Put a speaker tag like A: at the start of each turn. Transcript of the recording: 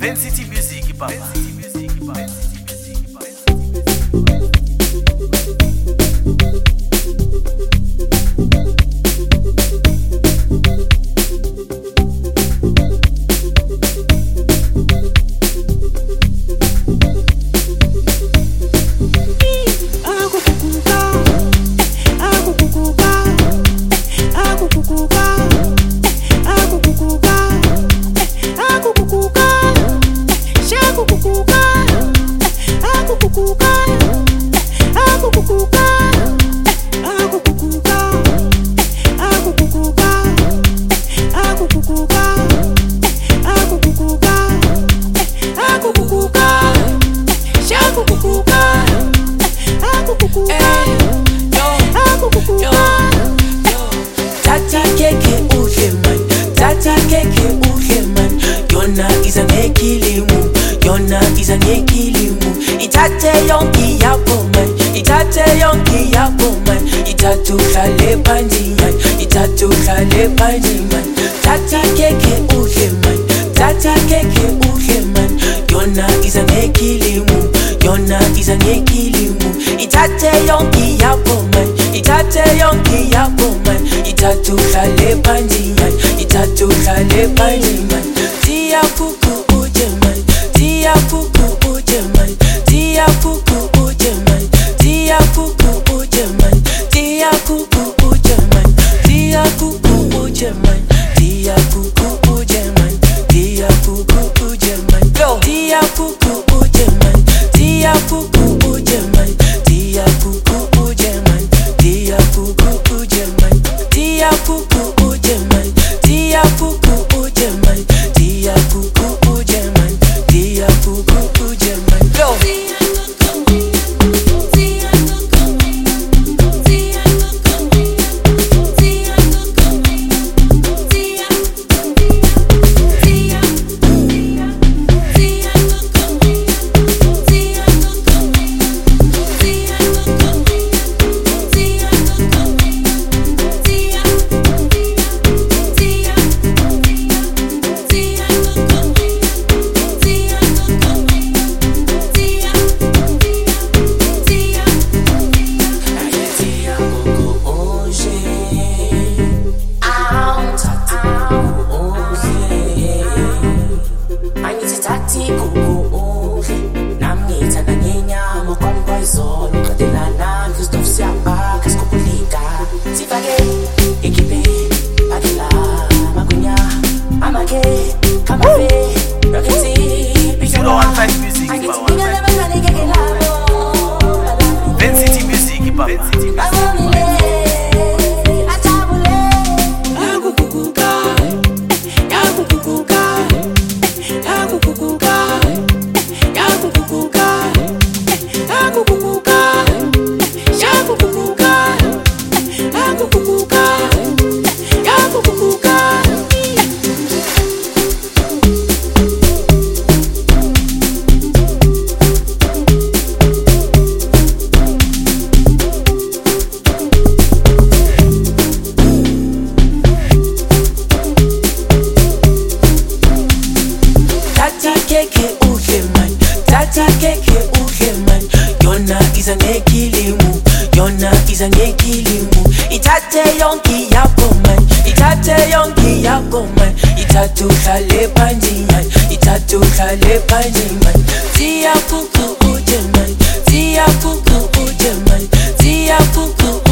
A: City Music, papa.
B: Yona izangekilimu ithathe yonke yakho man, ithathe yonke yakho man, ithathe uhlale phansi man, ithathe uhlale phansi man, thatha keke udle man, thatha keke udle man. Yona izangekilimu, yona izangekilimu ithathe yonke yakho man, ithathe yonke yakho man, ithathe uhlale phansi man, ithathe uhlale phansi man. Tia kuku uje man, tia kuku uje man, tia kuku uje man, tia kuku uje man, tia kuku uje man, tia kuku uje man, tia kuku uje man, tia kuku uje man, tia kuku uje man, tia kuku uje man, tia kuku uje man, tia kuku uje man, tia kuku uje man, tia kuku uje man, tia kuku uje man, tia kuku uje man. Go. Yona izangekilimu, yona izangekilimu ithathe yonke yakho man, ithathe yonke yakho man, ithathe uhlale phansi man, ithathe uhlale phansi man. Tia kuku uje man, tia kuku uje man, tia kuku